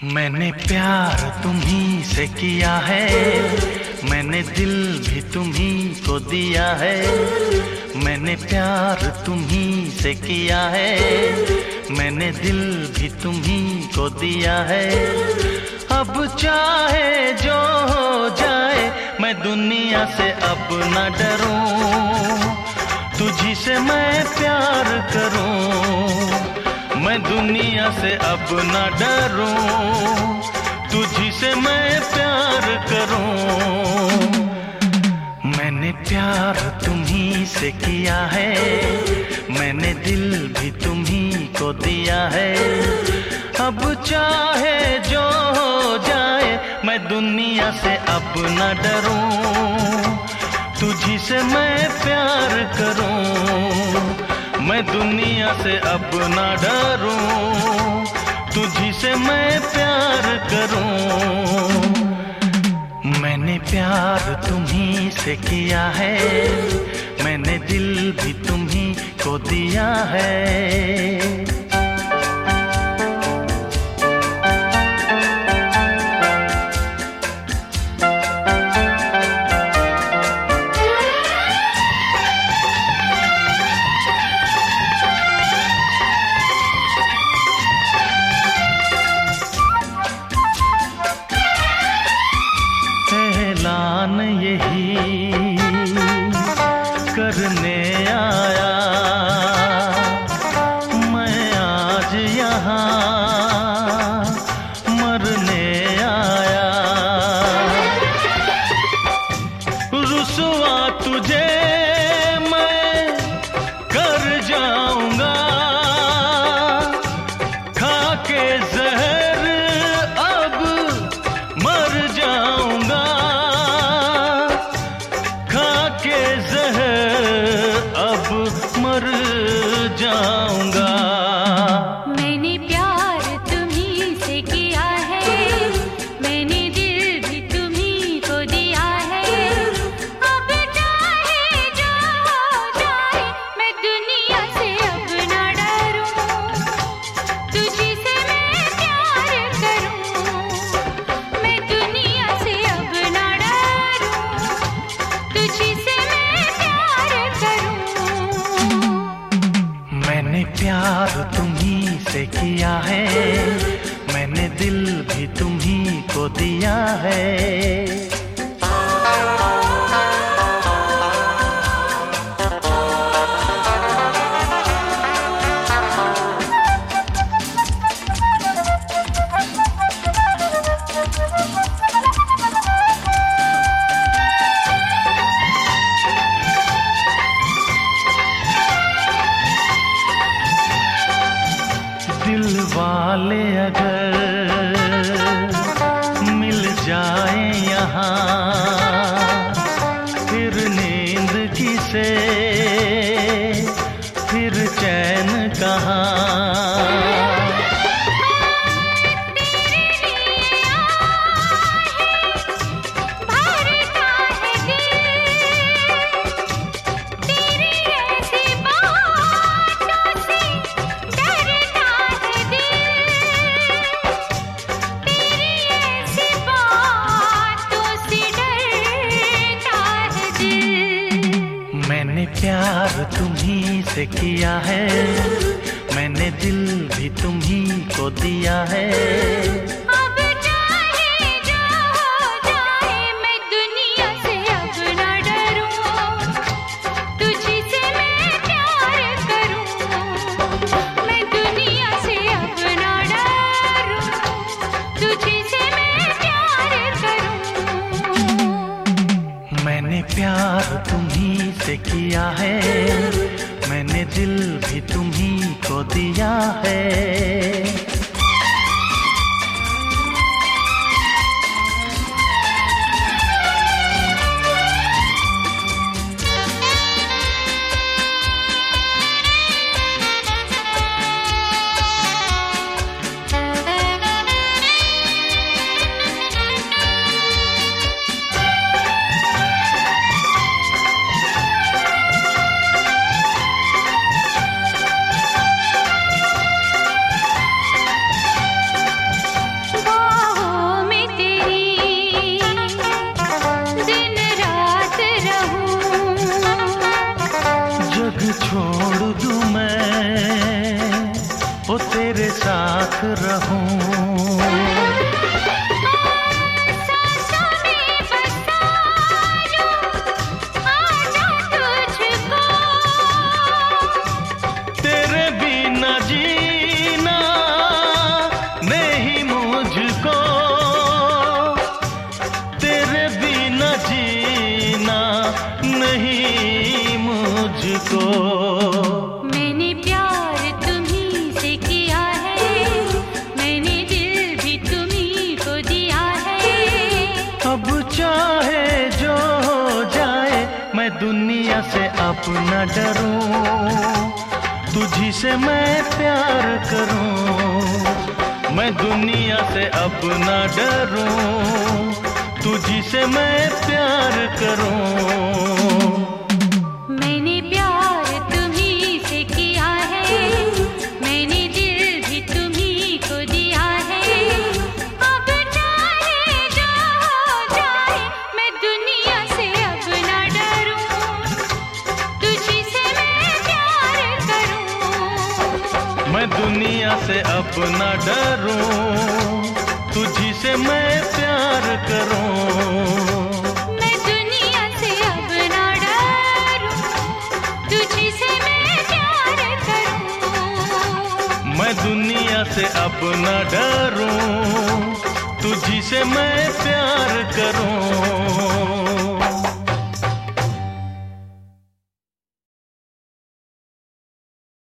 मैंने प्यार तुम्ही से किया है, मैंने दिल भी तुम्ही को दिया है। मैंने प्यार तुम्ही से किया है, मैंने दिल भी तुम्ही को दिया है। अब चाहे जो हो जाए मैं दुनिया से अब न डरूं, तुझी से मैं प्यार करूं। मैं दुनिया से अब न डरूं, तुझी से मैं प्यार करूं। मैंने प्यार तुम्ही से किया है, मैंने दिल भी तुम्ही को दिया है। अब चाहे जो हो जाए मैं दुनिया से अब न डरूं, तुझी से मैं प्यार करूं। मैं दुनिया से अब न डरूं, तुझी से मैं प्यार करूं। मैंने प्यार तुम्ही से किया है, मैंने दिल भी तुम्ही को दिया है। ऐलान यही करने आया मैं आज यहाँ, मरने आया। रुसवा तुझे मैं कर जाऊंगा, खा के जहर अब मर जाऊंगा। के ज़हर अब मर जाऊंगा। मैंने प्यार तुम्ही से किया है, मैंने दिल भी तुम्ही को दिया है। अब चाहे जो हो जाए मैं दुनिया से अब न डरूं, तुझी से मैं प्यार करूं। मैं दुनिया से अब न डरूं, तुझी से मैंने प्यार तुम्ही से किया है, मैंने दिल भी तुम्ही को दिया है। दिल वाले अगर मिल जाए यहाँ, फिर नींद किसे, फिर चैन कहाँ। मैंने प्यार तुम्ही से किया है, मैंने दिल भी तुम्ही को दिया है। अब चाहे जो हो जाए मैं दुनिया से अब न डरूं, तुझी से मैं प्यार करूं। मैं दुनिया से अब न डरूं, तुझी से मैं प्यार करूं। मैंने प्यार तुम्ही से किया है, मैंने दिल भी तुम्ही को दिया है। मुझको। मैंने प्यार तुम्ही से किया है, मैंने दिल भी तुम्ही को दिया है। अब चाहे जो हो जाए मैं दुनिया से अब न डरूं, तुझी से मैं प्यार करूं। मैं दुनिया से अब न डरूं, तुझी से मैं प्यार करूं। मैंने प्यार तुम्ही से किया है, मैंने दिल भी तुम्ही को दिया है। अब चाहे जो हो जाए मैं दुनिया से अब ना डरूं, तुझी से मैं प्यार करूं। मैं दुनिया से अब न डरूं, तुझी से मैं प्यार करूं। मैं दुनिया से अब ना डरूं, तुझी से मैं प्यार करूं। मैं दुनिया से अब न डरूं, तुझी से मैं प्यार करूं।